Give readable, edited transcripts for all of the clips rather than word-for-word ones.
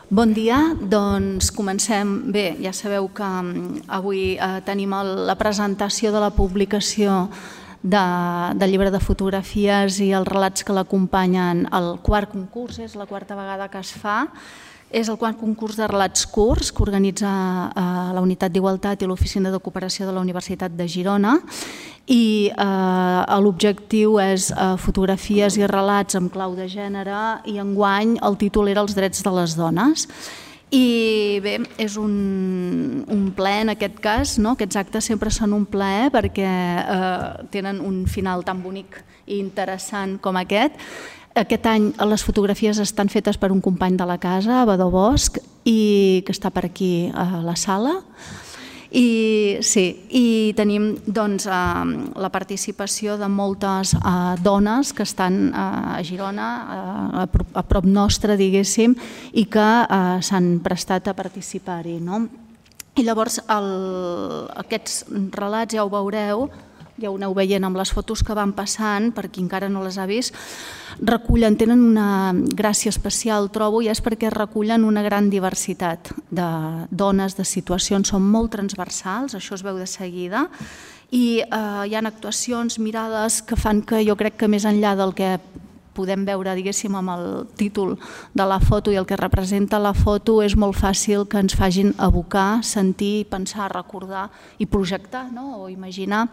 Bon dia, doncs comencem. Bé, ja sabeu que avui tenim la presentació de la publicació del llibre de fotografies i els relats que l'acompanyen. El quart concurs, és la quarta vegada que es fa. És el quart concurs de relats curts que organitza la Unitat d'Igualtat i l'Oficina de Cooperació de la Universitat de Girona i l'objectiu és fotografies i relats amb clau de gènere i enguany el títol era Els drets de les dones. I bé, és un plaer en aquest cas, aquests actes sempre són un plaer perquè tenen un final tan bonic i interessant com aquest. Aquest any les fotografies estan fetes per un company de la casa, Abadó Bosch, i que està per aquí a la sala. I tenim la participació de moltes dones que estan a Girona, a prop nostre, diguéssim, i que s'han prestat a participar-hi. I llavors aquests relats ja ho veureu, ja ho aneu veient amb les fotos que van passant, per qui encara no les ha vist, tenen una gràcia especial, trobo, i és perquè recullen una gran diversitat de dones, de situacions, són molt transversals, això es veu de seguida, i hi ha actuacions, mirades que fan que jo crec que més enllà del que podem veure, diguéssim, amb el títol de la foto i el que representa la foto, és molt fàcil que ens facin evocar, sentir, pensar, recordar i projectar o imaginar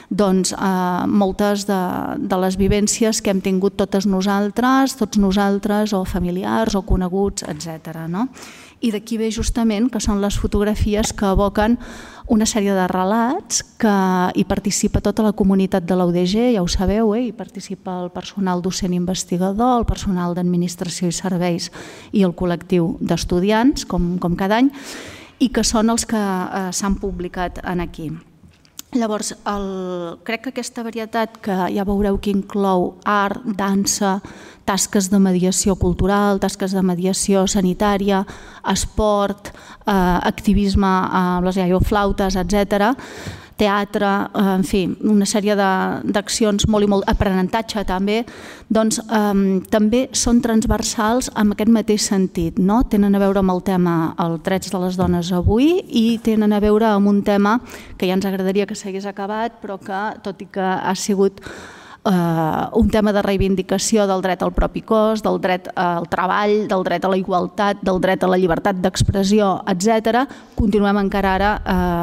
moltes de les vivències que hem tingut totes nosaltres, tots nosaltres, o familiars, o coneguts, etc. I d'aquí ve justament que són les fotografies que evoquen una sèrie de relats que hi participa tota la comunitat de la UDG, ja ho sabeu, hi participa el personal docent investigador, el personal d'administració i serveis i el col·lectiu d'estudiants, com cada any, i que són els que s'han publicat aquí. Llavors, crec que aquesta varietat que ja veureu que inclou art, dansa, tasques de mediació cultural, tasques de mediació sanitària, esport, activisme amb les iaioflautes, etc., teatre, en fi, una sèrie d'accions molt i molt, aprenentatge també, doncs també són transversals amb aquest mateix sentit. Tenen a veure amb el tema els drets de les dones avui i tenen a veure amb un tema que ja ens agradaria que s'hagués acabat, però que, tot i que ha sigut un tema de reivindicació del dret al propi cos, del dret al treball, del dret a la igualtat, del dret a la llibertat d'expressió, etc., continuem encara ara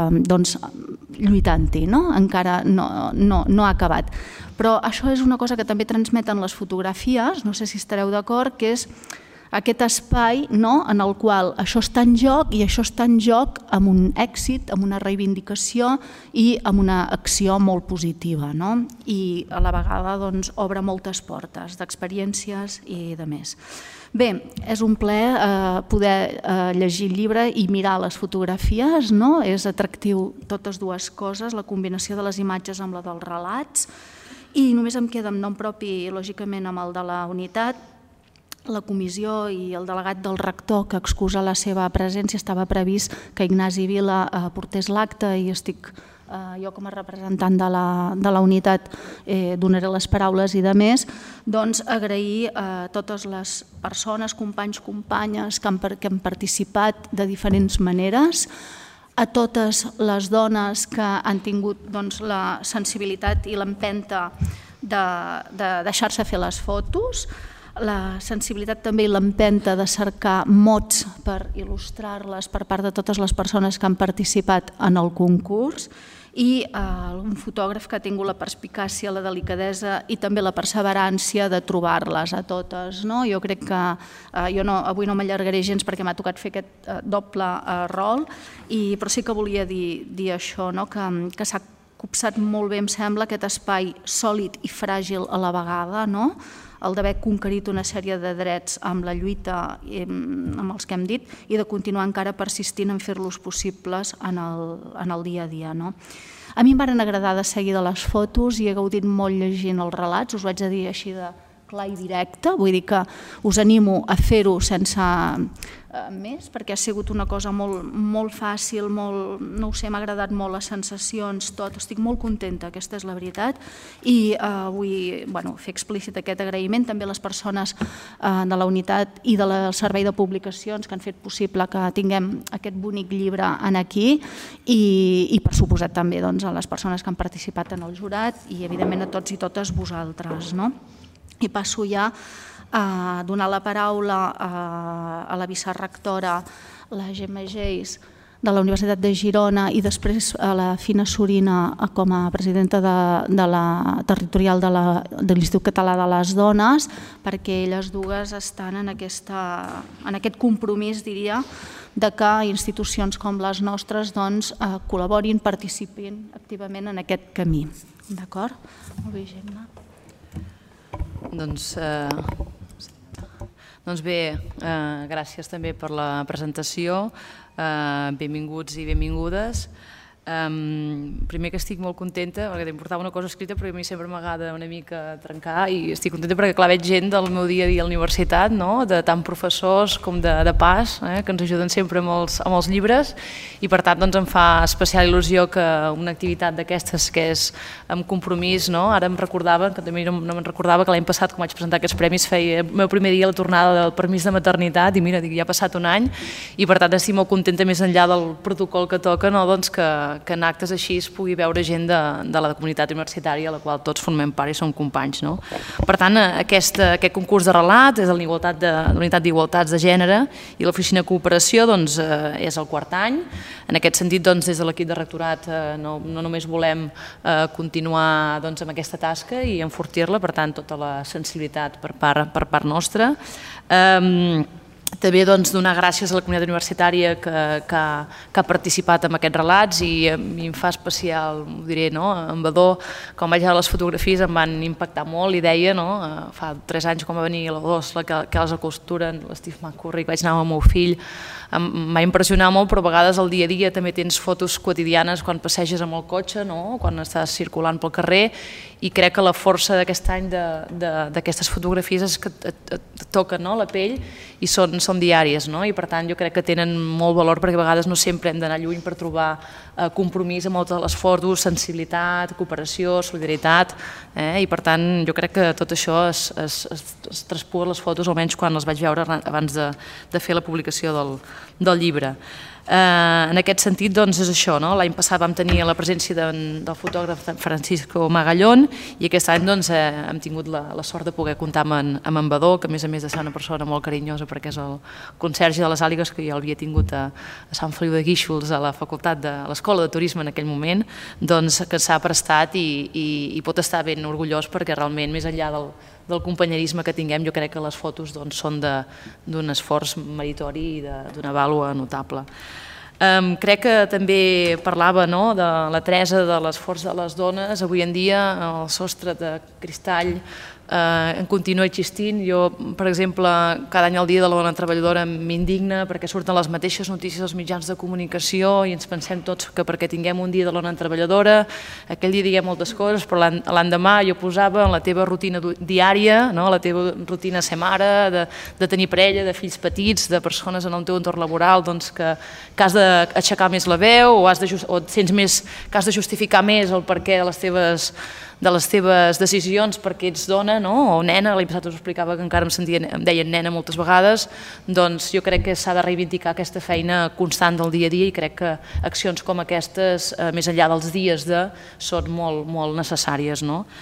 lluitant-hi, encara no ha acabat. Però això és una cosa que també transmeten les fotografies, no sé si estareu d'acord, que és aquest espai en el qual això està en joc i això està en joc amb un èxit, amb una reivindicació i amb una acció molt positiva. I a la vegada obre moltes portes d'experiències i de més. Bé, és un plaer poder llegir el llibre i mirar les fotografies, és atractiu totes dues coses, la combinació de les imatges amb la dels relats, i només em queda amb nom propi, lògicament amb el de la unitat. La comissió i el delegat del rector que excusa la seva presència, estava previst que Ignasi Vila portés l'acte i estic jo com a representant de la unitat donaré les paraules i de més, doncs agrair a totes les persones, companys, companyes que han participat de diferents maneres, a totes les dones que han tingut la sensibilitat i l'empenta de deixar-se fer les fotos, la sensibilitat també i l'empenta de cercar mots per il·lustrar-les per part de totes les persones que han participat en el concurs i un fotògraf que ha tingut la perspicàcia, la delicadesa i també la perseverància de trobar-les a totes. Jo crec que avui no m'allargaré gens perquè m'ha tocat fer aquest doble rol, però sí que volia dir això, que s'ha copsat molt bé, em sembla, aquest espai sòlid i fràgil a la vegada, el d'haver conquerit una sèrie de drets amb la lluita amb els que hem dit i de continuar encara persistint en fer-los possibles en el dia a dia. A mi em van agradar de seguida les fotos i he gaudit molt llegint els relats, us ho haig de dir així clar i directe, vull dir que us animo a fer-ho sense més, perquè ha sigut una cosa molt fàcil, no ho sé, m'ha agradat molt les sensacions, tot, estic molt contenta, aquesta és la veritat, i vull fer explícit aquest agraïment també a les persones de la unitat i del servei de publicacions que han fet possible que tinguem aquest bonic llibre aquí i per suposat també a les persones que han participat en el jurat i evidentment a tots i totes vosaltres. I passo ja a donar la paraula a la vicerrectora, la Gemma Geis, de la Universitat de Girona i després a la Fina Sorina com a presidenta de la territorial de l'Institut Català de les Dones, perquè elles dues estan en aquest compromís, diria, de que institucions com les nostres col·laborin, participin activament en aquest camí. D'acord? Molt bé, Gemma. Doncs bé, gràcies també per la presentació, benvinguts i benvingudes. Primer que estic molt contenta, perquè em portava una cosa escrita però a mi sempre m'agrada una mica trencar i estic contenta perquè clar, veig gent del meu dia a dia a la universitat, de tant professors com de pas, que ens ajuden sempre amb els llibres i per tant em fa especial il·lusió que una activitat d'aquestes que és amb compromís, ara em recordava, que també no me'n recordava que l'any passat quan vaig presentar aquests premis feia el meu primer dia a la tornada del permís de maternitat i mira, ja ha passat un any i per tant estic molt contenta més enllà del protocol que toca, que en actes així es pugui veure gent de la comunitat universitària a la qual tots formem part i som companys. Per tant, aquest concurs de relat és de la Unitat d'Igualtats de Gènere i l'Oficina de Cooperació és el quart any. En aquest sentit, des de l'equip de rectorat no només volem continuar amb aquesta tasca i enfortir-la, per tant, tota la sensibilitat per part nostra. També donar gràcies a la comunitat universitària que ha participat en aquests relats i a mi em fa especial, ho diré, en Badó, quan vaig veure les fotografies em van impactar molt i deia, fa 3 anys quan va venir la Dolors, que les acosturen, l'Steve McCurry, que vaig anar amb el meu fill, em va impressionar molt, però a vegades al dia a dia també tens fotos quotidianes quan passeges amb el cotxe, quan estàs circulant pel carrer i crec que la força d'aquest any d'aquestes fotografies és que et toquen la pell i són diàries i per tant jo crec que tenen molt valor perquè a vegades no sempre hem d'anar lluny per trobar compromís amb moltes de les fotos, sensibilitat, cooperació, solidaritat i per tant jo crec que tot això es traspua a les fotos, almenys quan les vaig veure abans de fer la publicació del llibre. En aquest sentit, és això, l'any passat vam tenir la presència del fotògraf Francisco Magallón i aquest any hem tingut la sort de poder comptar amb en Badó, que a més de ser una persona molt carinyosa perquè és el conserge de les Àligues, que jo l'havia tingut a Sant Feliu de Guíxols, a la facultat de l'Escola de Turisme en aquell moment, que s'ha prestat i pot estar ben orgullós perquè realment, més enllà del companyerisme que tinguem, jo crec que les fotos són d'un esforç meritori i d'una vàlua notable. Crec que també parlava de la Teresa de l'esforç de les dones. Avui en dia el sostre de cristall continua existint. Jo, per exemple, cada any el dia de la dona treballadora m'indigna perquè surten les mateixes notícies als mitjans de comunicació i ens pensem tots que perquè tinguem un dia de la dona treballadora, aquell dia diguem moltes coses, però l'endemà jo posava en la teva rutina diària, la teva rutina ser mare, de tenir parella, de fills petits, de persones en el teu entorn laboral, que has d'aixecar més la veu o et sents més que has de justificar més el perquè de les teves decisions perquè ets dona o nena, l'any passat us explicava que encara em deien nena moltes vegades, doncs jo crec que s'ha de reivindicar aquesta feina constant del dia a dia i crec que accions com aquestes, més enllà dels dies són molt necessàries.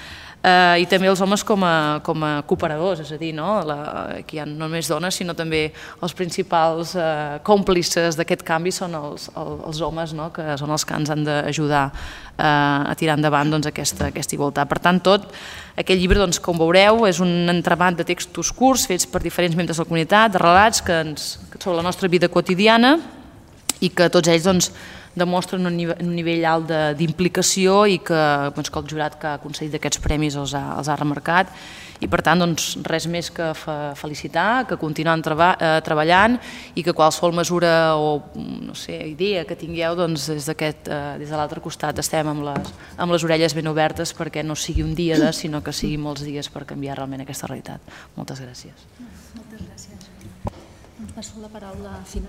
I també els homes com a cooperadors, és a dir, que hi ha no només dones sinó també els principals còmplices d'aquest canvi són els homes, que són els que ens han d'ajudar a tirar endavant aquesta igualtat. Per tant, tot aquest llibre, com veureu, és un entramat de textos curts fets per diferents membres de la comunitat, de relats sobre la nostra vida quotidiana i que tots ells demostren un nivell alt d'implicació i que el jurat que ha concedit aquests premis els ha remarcat I per tant, res més que felicitar, que continuem treballant i que qualsevol mesura o idea que tingueu, des de l'altre costat estem amb les orelles ben obertes perquè no sigui un dia, sinó que sigui molts dies per canviar realment aquesta realitat. Moltes gràcies. Moltes gràcies. Em passo la paraula a Fina.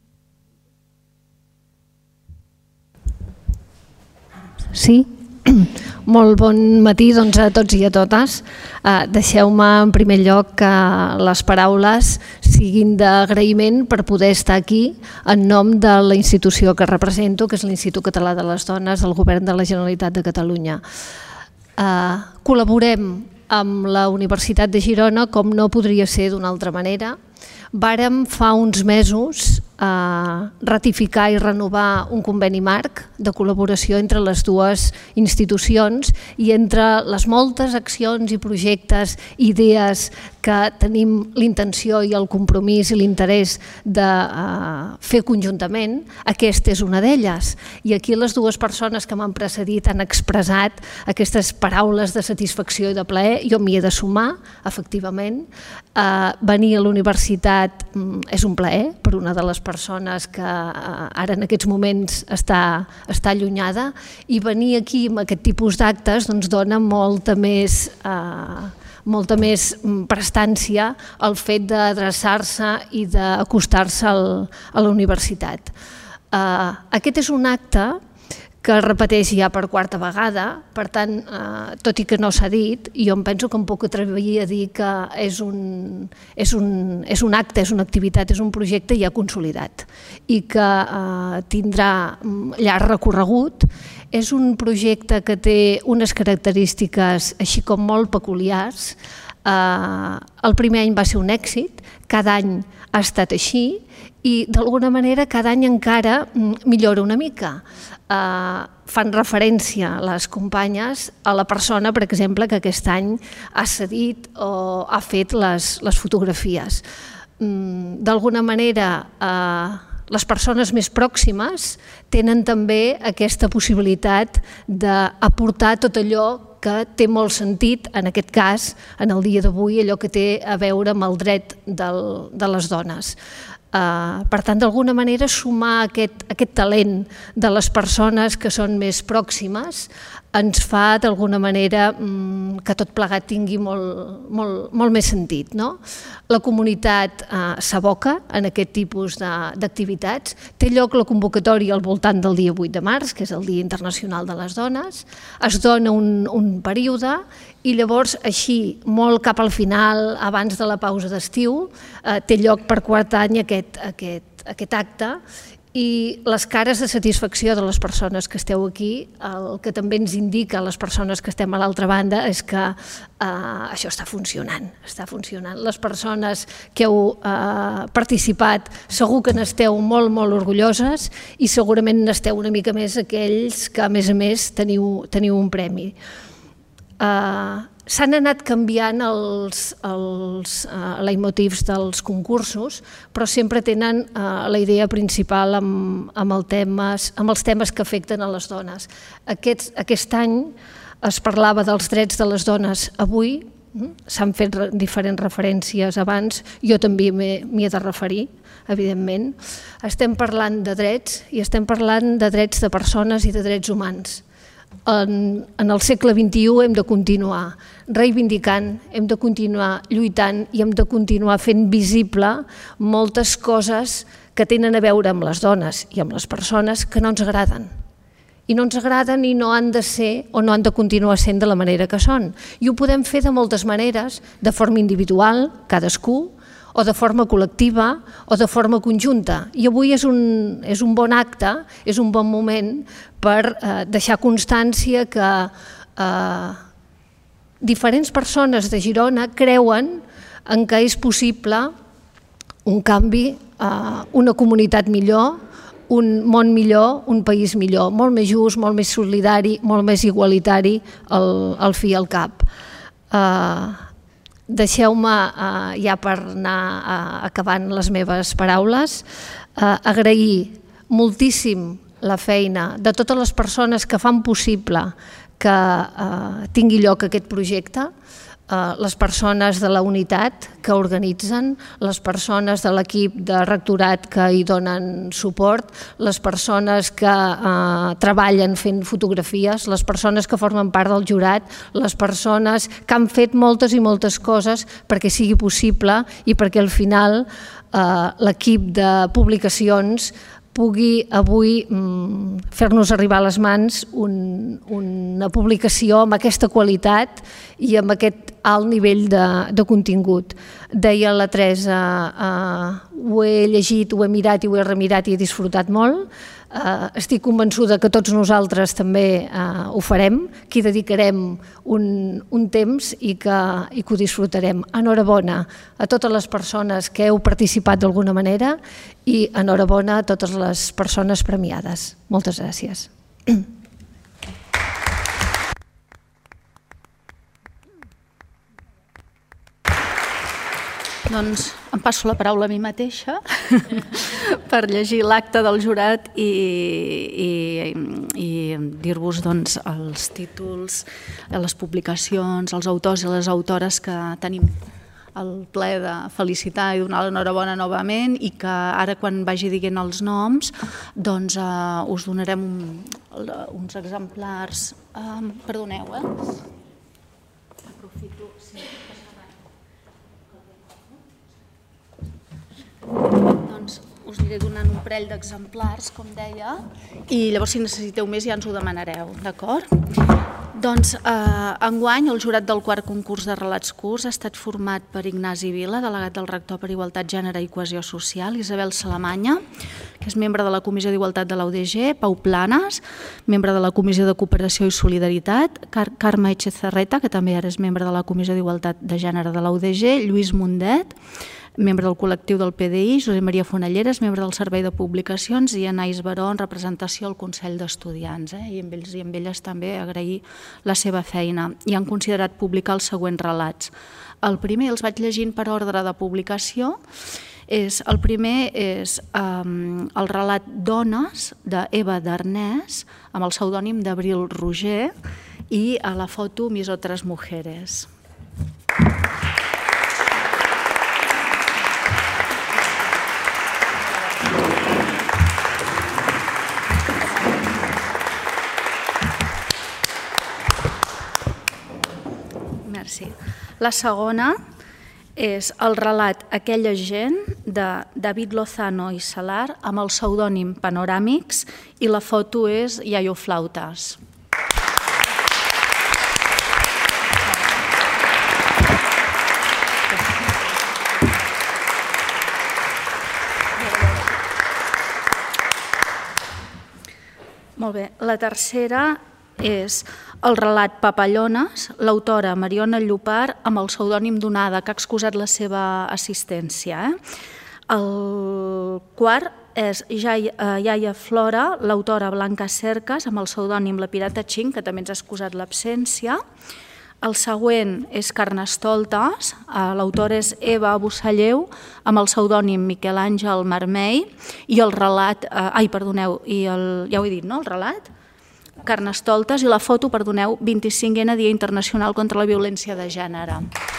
Sí? Molt bon matí a tots i a totes. Deixeu-me en primer lloc que les paraules siguin d'agraïment per poder estar aquí en nom de la institució que represento, que és l'Institut Català de les Dones del Govern de la Generalitat de Catalunya. Col·laborem amb la Universitat de Girona com no podria ser d'una altra manera. Vàrem fa uns mesos ratificar i renovar un conveni marc de col·laboració entre les dues institucions i entre les moltes accions i projectes, idees que tenim l'intenció i el compromís i l'interès de fer conjuntament, aquesta és una d'elles. I aquí les dues persones que m'han precedit han expressat aquestes paraules de satisfacció i de plaer. Jo m'hi he de sumar, efectivament. Venir a la universitat és un plaer per una de les persones que ara en aquests moments està allunyada, i venir aquí amb aquest tipus d'actes dona molta més prestància al fet d'adreçar-se i d'acostar-se a la universitat. Aquest és un acte que es repeteix ja per quarta vegada, per tant, tot i que no s'ha dit, jo em penso que em puc atrevir a dir que és un acte, és una activitat, és un projecte ja consolidat i que tindrà llarg recorregut. És un projecte que té unes característiques així com molt peculiars. El primer any va ser un èxit, cada any ha estat així i d'alguna manera cada any encara millora una mica. Fan referència les companyes a la persona, per exemple, que aquest any ha cedit o ha fet les fotografies. D'alguna manera, les persones més pròximes tenen també aquesta possibilitat d'aportar tot allò que té molt sentit, en aquest cas, en el dia d'avui, allò que té a veure amb el dret de les dones. Per tant, d'alguna manera, sumar aquest talent de les persones que són més pròximes ens fa, d'alguna manera, que tot plegat tingui molt més sentit. La comunitat s'aboca en aquest tipus d'activitats. Té lloc la convocatòria al voltant del dia 8 de març, que és el Dia Internacional de les Dones. Es dona un període i llavors, així, molt cap al final, abans de la pausa d'estiu, té lloc per quart any aquest acte, i les cares de satisfacció de les persones que esteu aquí, el que també ens indica a les persones que estem a l'altra banda és que això està funcionant. Les persones que heu participat segur que n'esteu molt orgulloses i segurament n'esteu una mica més aquells que, a més, teniu un premi. S'han anat canviant els leitmotivs dels concursos, però sempre tenen la idea principal amb els temes que afecten a les dones. Aquest any es parlava dels drets de les dones avui, s'han fet diferents referències abans, jo també m'hi he de referir, evidentment. Estem parlant de drets i estem parlant de drets de persones i de drets humans. En el segle XXI hem de continuar reivindicant, hem de continuar lluitant i hem de continuar fent visible moltes coses que tenen a veure amb les dones i amb les persones que no ens agraden. I no ens agraden i no han de ser o no han de continuar sent de la manera que són. I ho podem fer de moltes maneres, de forma individual, cadascú, o de forma col·lectiva o de forma conjunta. I avui és un bon acte, és un bon moment per deixar constància que diferents persones de Girona creuen en que és possible un canvi, una comunitat millor, un món millor, un país millor, molt més just, molt més solidari, molt més igualitari al fi i al cap. Deixeu-me, ja per anar acabant les meves paraules, agrair moltíssim la feina de totes les persones que fan possible que tingui lloc aquest projecte. les persones de la unitat que organitzen, les persones de l'equip de rectorat que hi donen suport, les persones que treballen fent fotografies, les persones que formen part del jurat, les persones que han fet moltes i moltes coses perquè sigui possible i perquè al final l'equip de publicacions pugui avui fer-nos arribar a les mans una publicació amb aquesta qualitat i amb aquest alt nivell de contingut. Deia la Teresa, ho he llegit, ho he mirat i ho he remirat i he disfrutat molt. Estic convençuda que tots nosaltres també ho farem, que hi dedicarem un temps i que ho disfrutarem. Enhorabona a totes les persones que heu participat d'alguna manera i enhorabona a totes les persones premiades. Moltes gràcies. Doncs em passo la paraula a mi mateixa per llegir l'acte del jurat i dir-vos els títols, les publicacions, els autors i les autores que tenim el plaer de felicitar i donar l'enhorabona novament i que ara quan vagi dient els noms us donarem uns exemplars. Perdoneu, aprofito. Doncs us aniré donant un parell d'exemplars, com deia, i llavors si necessiteu més ja ens ho demanareu, d'acord? Doncs enguany el jurat del quart concurs de relats curts ha estat format per Ignasi Vila, delegat del rector per Igualtat, Gènere i Cohesió Social, Isabel Salamanya, que és membre de la Comissió d'Igualtat de la UDG, Pau Planes, membre de la Comissió de Cooperació i Solidaritat, Carme Echezarreta, que també ara és membre de la Comissió d'Igualtat de Gènere de la UDG, Lluís Mundet, membre del col·lectiu del PDI, Josep Maria Fonalleres, membre del Servei de Publicacions, i Anaïs Baró, en representació al Consell d'Estudiants. I amb ells i amb elles també agrair la seva feina. I han considerat publicar els següents relats. El primer els vaig llegint per ordre de publicació. El primer és el relat Dones, d'Eva Darnès, amb el pseudònim d'Abril Roger, i a la foto Mis otras mujeres. La segona és el relat Aquella gent, de David Lozano i Salar, amb el pseudònim Panoràmics, i la foto és Iaio Flautes. Molt bé, la tercera és el relat Papallones, l'autora Mariona Llopart, amb el pseudònim Donada, que ha excusat la seva assistència. El quart és Iaia Flora, l'autora Blanca Cercas, amb el pseudònim La Pirata Xing, que també ens ha excusat l'absència. El següent és Carnestoltes, l'autora és Eva Bussalleu, amb el pseudònim Miquel Àngel Marmei, i el relat, ja ho he dit, no?, el relat? Carnestoltes, i la foto, perdoneu, 25è Dia Internacional contra la Violència de Gènere.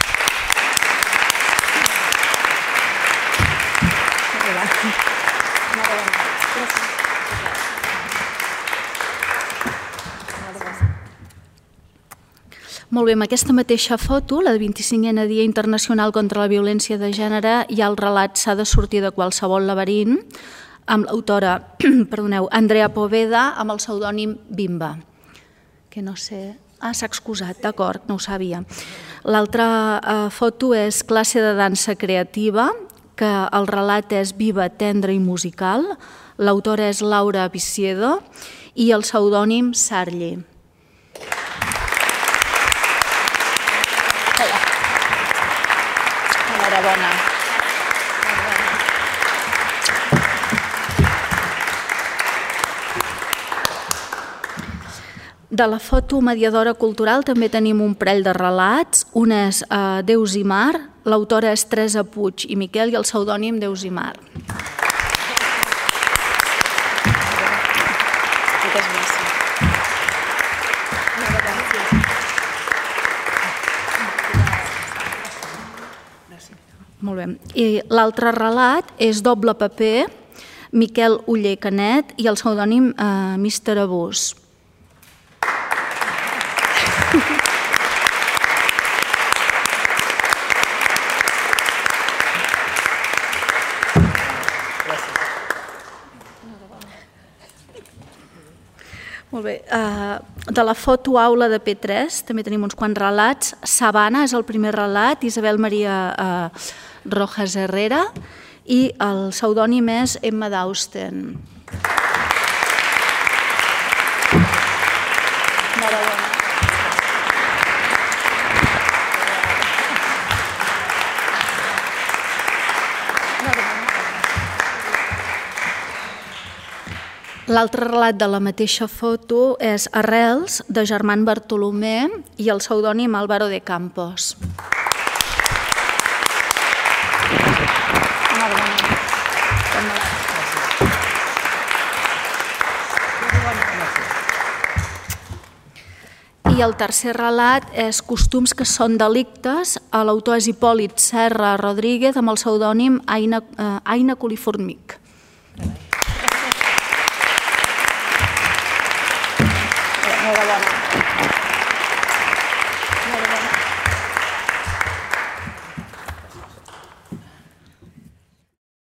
Molt bé, amb aquesta mateixa foto, la de 25è Dia Internacional contra la Violència de Gènere, hi ha el relat S'ha de sortir de qualsevol laberint, amb l'autora, Andrea Poveda, amb el pseudònim Bimba, que no sé... s'ha excusat, d'acord, no ho sabia. L'altra foto és Classe de dansa creativa, que el relat és Viva, tendre i musical, l'autora és Laura Viciedo i el pseudònim Sarli. Enhorabona. De la foto mediadora cultural també tenim un parell de relats. Un és Deus i Mar, l'autora és Teresa Puig i Miquel i el pseudònim Deus i Mar. Moltes gràcies. Molt bé. I l'altre relat és Doble paper, Miquel Oller Canet i el pseudònim Mr. Abús. Molt bé. De la foto aula de P3 també tenim uns quants relats. Sabana és el primer relat, Isabel Maria Rojas Herrera, i el pseudònim és Emma Dausten. L'altre relat de la mateixa foto és Arrels, de Germán Bartolomé, i el pseudònim Álvaro de Campos. I el tercer relat és Costums que són delictes, l'autor és Hipòlit Serra Rodríguez amb el pseudònim Aina Coliformic. Enhorabona.